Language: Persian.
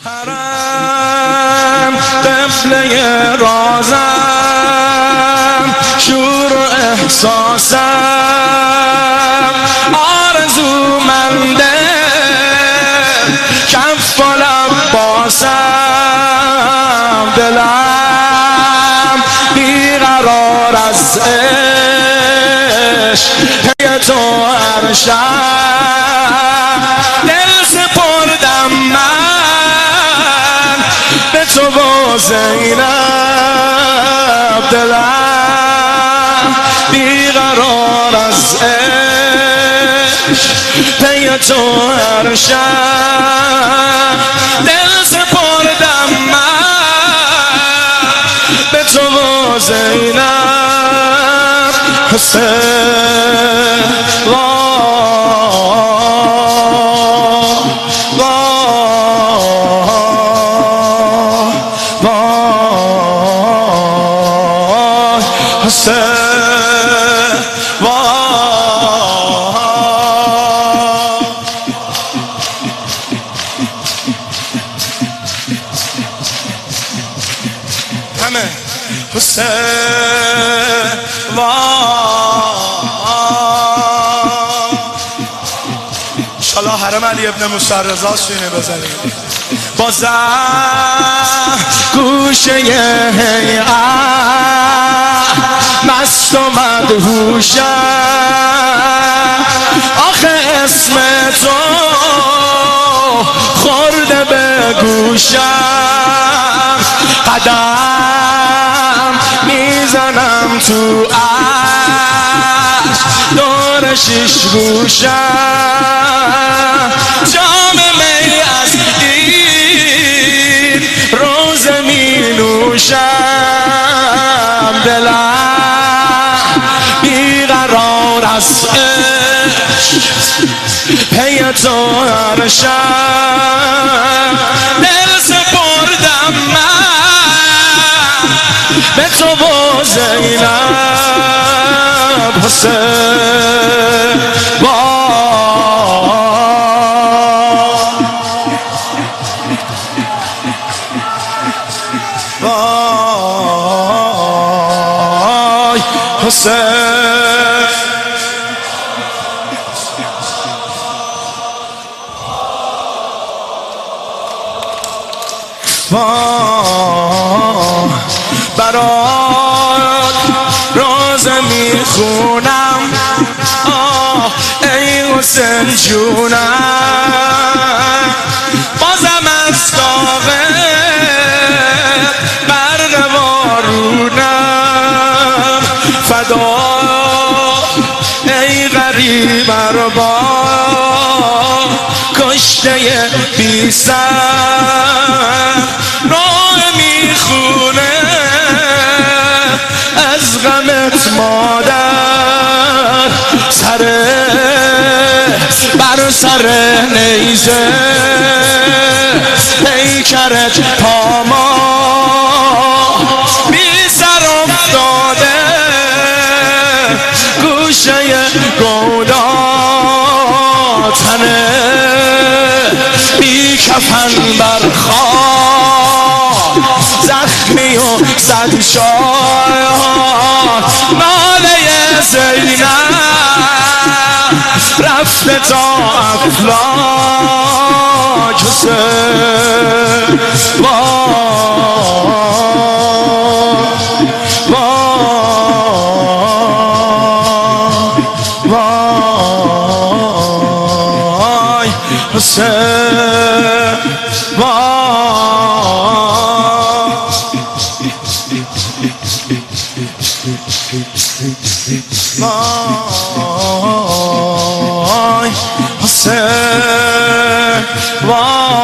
حرم قبله رازم، شور و احساسم، آرزومنده کف و لب باسم، دلم بیقرار از عشق پی تو هر شب، دل سپردم من به تو و زینب، دلم بیقرار از عشق پی تو هر شب، دل سپردم من به تو و زینب. حسین همه حسین انشالله حرم علی ابن موسی رضا شینه بزنید بازم گوشه هیئت مست و مدهوشم، آخه اسم تو خورده به گوشم، قدم میزنم تو عشق دور شش گوشم، جام می از این روزه می نوشم، دلم بیقرار از عشق پی تو هر شب، دل سپردم من به تو و زینب. حسین وای حسین برات روزه میخونم، ای حسین جونم، بازم از داغه برق وارونم، فدا ای غریب اربا کشته بی سر، راه میخونه از غمت مادر، بر سر نیزه پیکرت پاما بی سر افتاده، گوشه گودا تنه بی کفن بر خواب، زخمی و صد شایان، ناله زینب رفته تا افلاک. حسین وای حسین وای حسین وای